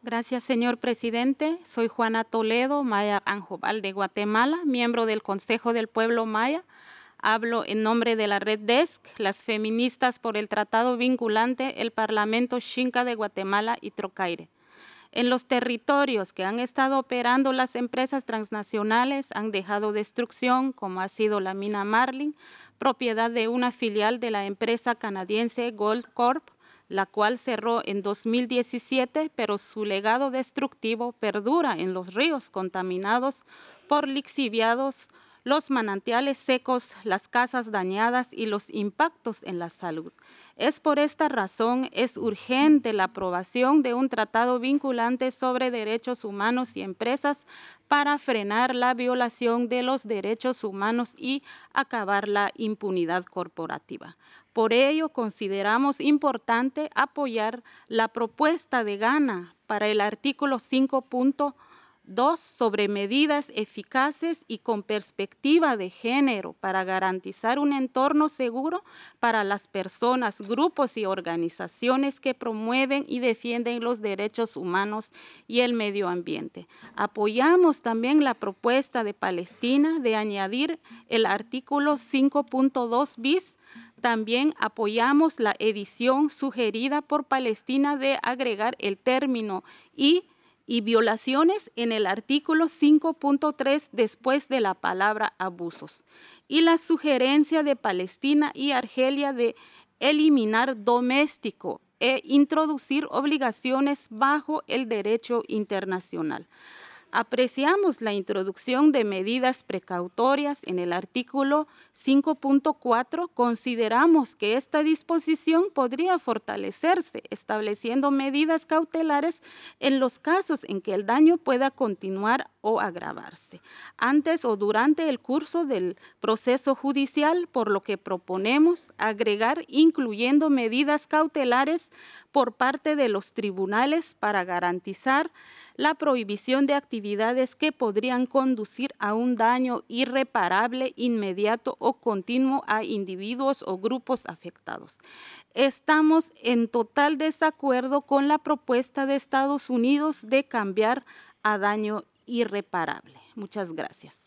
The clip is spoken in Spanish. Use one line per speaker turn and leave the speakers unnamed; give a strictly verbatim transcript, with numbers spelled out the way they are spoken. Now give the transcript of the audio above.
Gracias, señor presidente. Soy Juana Toledo, Maya Anjobal de Guatemala, miembro del Consejo del Pueblo Maya. Hablo en nombre de la Red Desk, las feministas por el Tratado Vinculante, el Parlamento Xinca de Guatemala y Trocaire. En los territorios que han estado operando las empresas transnacionales han dejado destrucción, como ha sido la mina Marlin, propiedad de una filial de la empresa canadiense Goldcorp, la cual cerró en dos mil diecisiete, pero su legado destructivo perdura en los ríos contaminados por lixiviados, los manantiales secos, las casas dañadas y los impactos en la salud. Es por esta razón, es urgente la aprobación de un tratado vinculante sobre derechos humanos y empresas para frenar la violación de los derechos humanos y acabar la impunidad corporativa. Por ello, consideramos importante apoyar la propuesta de Ghana para el artículo cinco punto dos sobre medidas eficaces y con perspectiva de género para garantizar un entorno seguro para las personas, grupos y organizaciones que promueven y defienden los derechos humanos y el medio ambiente. Apoyamos también la propuesta de Palestina de añadir el artículo cinco punto dos bis. También apoyamos la edición sugerida por Palestina de agregar el término y y violaciones en el artículo cinco punto tres después de la palabra abusos, y la sugerencia de Palestina y Argelia de eliminar doméstico e introducir obligaciones bajo el derecho internacional. Apreciamos la introducción de medidas precautorias en el artículo cinco punto cuatro. Consideramos que esta disposición podría fortalecerse, estableciendo medidas cautelares en los casos en que el daño pueda continuar o agravarse antes o durante el curso del proceso judicial, por lo que proponemos agregar, incluyendo medidas cautelares por parte de los tribunales para garantizar la prohibición de actividades que podrían conducir a un daño irreparable, inmediato o continuo a individuos o grupos afectados. Estamos en total desacuerdo con la propuesta de Estados Unidos de cambiar a daño irreparable. Muchas gracias.